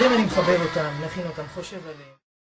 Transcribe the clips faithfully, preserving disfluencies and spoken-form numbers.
ילדים אני מחבב אותם, מכין אותם, חושב עליהם.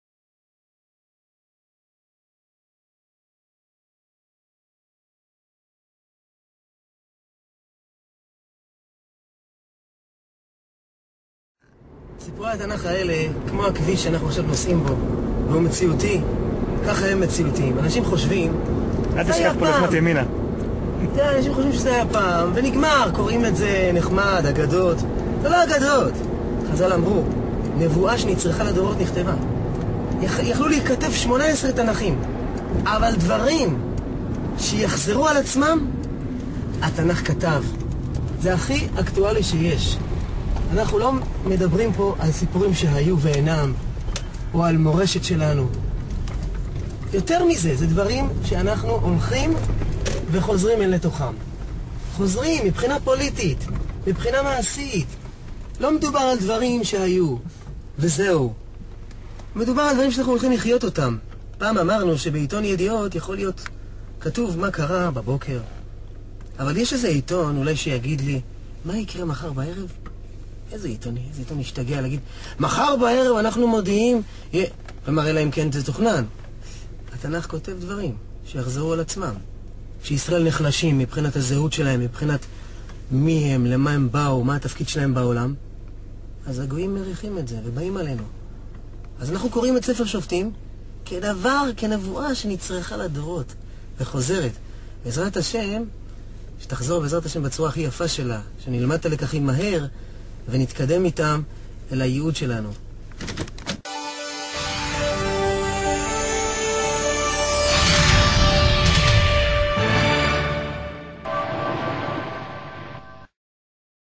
סיפורי התנ"ך האלה, כמו הכביש שאנחנו עכשיו נוסעים בו, והוא מציאותי, ככה הם מציאותיים. אנשים חושבים, אל תשכח פה לפנות ימינה. אנשים חושבים שזה היה פעם, ונגמר, קוראים את זה נחמד, אגדות. זה לא אגדות. חז"ל אמרו, נבואה שנצרכה לדורות נכתבה. יכלו להיכתב שמונה עשרה תנ"כים, אבל דברים שיחזרו על עצמם, התנ"ך כתב. זה הכי אקטואלי שיש. אנחנו לא מדברים פה על סיפורים שהיו ואינם, או על מורשת שלנו. יותר מזה, זה דברים שאנחנו הולכים וחוזרים אל לתוכם. חוזרים מבחינה פוליטית, מבחינה מעשית. לא מדובר על דברים שהיו, וזהו. מדובר על דברים שאנחנו הולכים לחיות אותם. פעם אמרנו שבעיתון ידיעות יכול להיות כתוב מה קרה בבוקר. אבל יש איזה עיתון אולי שיגיד לי, מה יקרה מחר בערב? איזה עיתון? איזה עיתון משתגע להגיד, מחר בערב אנחנו מודיעים, כלומר אלא אם כן זה תוכנן. התנ"ך כותב דברים שיחזרו על עצמם. כשישראל נחלשים מבחינת הזהות שלהם, מבחינת מי הם, למה הם באו, מה התפקיד שלהם בעולם, אז הגויים מריחים את זה ובאים עלינו. אז אנחנו קוראים את ספר שופטים כדבר, כנבואה שנצרכה לדורות וחוזרת. בעזרת השם, שתחזור בעזרת השם בצורה הכי יפה שלה, שנלמד את הלקחים מהר ונתקדם איתם אל הייעוד שלנו.